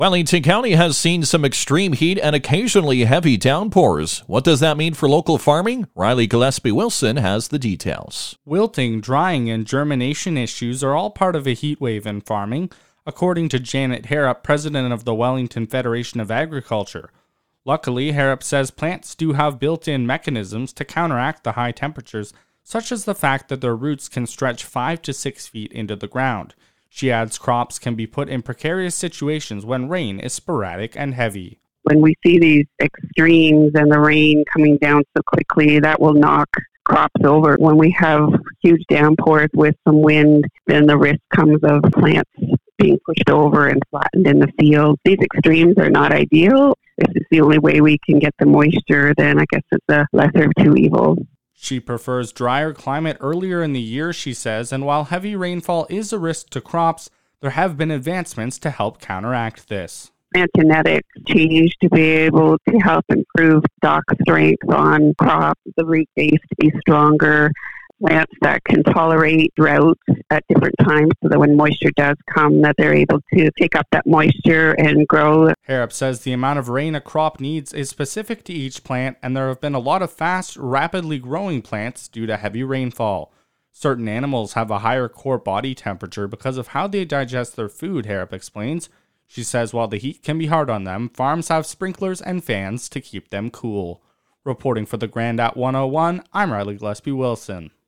Wellington County has seen some extreme heat and occasionally heavy downpours. What does that mean for local farming? Riley Gillespie Wilson has the details. Wilting, drying, and germination issues are all part of a heat wave in farming, according to Janet Harrop, president of the Wellington Federation of Agriculture. Luckily, Harrop says plants do have built-in mechanisms to counteract the high temperatures, such as the fact that their roots can stretch 5 to 6 feet into the ground. She adds crops can be put in precarious situations when rain is sporadic and heavy. When we see these extremes and the rain coming down so quickly, that will knock crops over. When we have huge downpours with some wind, then the risk comes of plants being pushed over and flattened in the field. These extremes are not ideal. If it's the only way we can get the moisture, then I guess it's a lesser of two evils. She prefers drier climate earlier in the year, she says, and while heavy rainfall is a risk to crops, there have been advancements to help counteract this. Plant genetics change to be able to help improve stalk strength on crops, the root base to be stronger, plants that can tolerate droughts at different times so that when moisture does come, that they're able to take up that moisture and grow. Harrop says the amount of rain a crop needs is specific to each plant, and there have been a lot of fast, rapidly growing plants due to heavy rainfall. Certain animals have a higher core body temperature because of how they digest their food, Harrop explains. She says while the heat can be hard on them, farms have sprinklers and fans to keep them cool. Reporting for the Grand at 101, I'm Riley Gillespie Wilson.